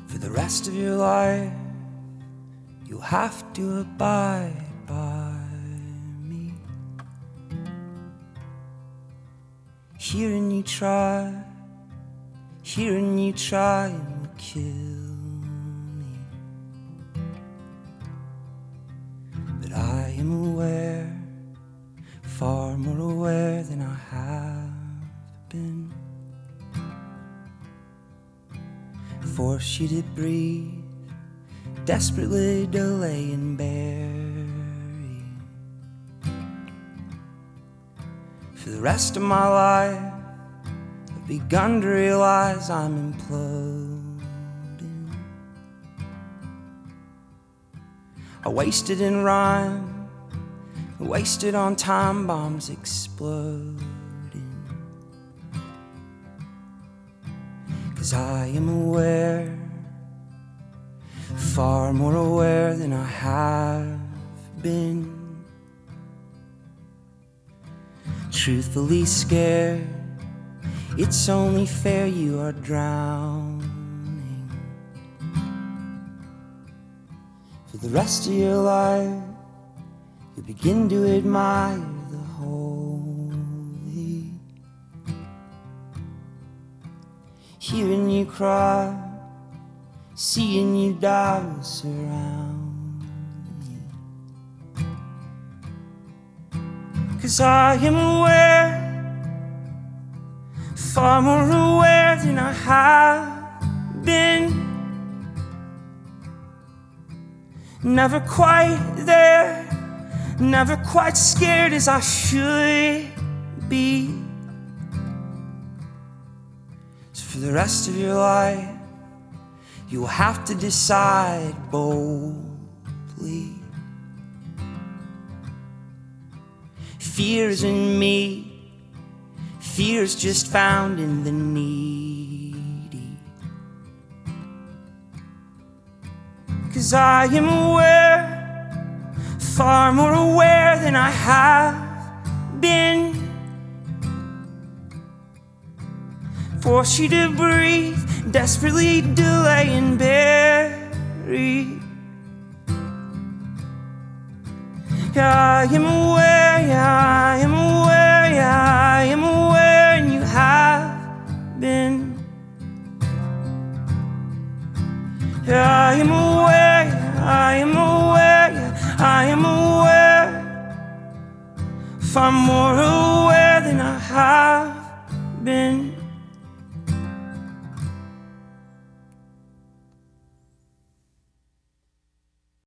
For the rest of your life, you'll have to abide by me. Hearing you try and kill me. But I am aware, far more aware than I have been. Force you to breathe, desperately delay and bury. For the rest of my life, I've begun to realize I'm imploding. I wasted in rhyme, I wasted on time bombs exploding. 'Cause I am aware, far more aware than I have been. Truthfully scared, it's only fair you are drowning. For the rest of your life, you begin to admire the holy. Hearing you cry, seeing you die will surround me. 'Cause I am aware, far more aware than I have been. Never quite there, never quite scared as I should be. So for the rest of your life, you will have to decide boldly. Fear's in me, fear's just found in the needy. 'Cause I am aware, far more aware than I have been. Force you to breathe, desperately delay and bury. Yeah, I am aware, yeah, I am aware, yeah, I am aware, and you have been. Yeah, I am aware, yeah, I am aware, yeah, I am aware, far more aware than I have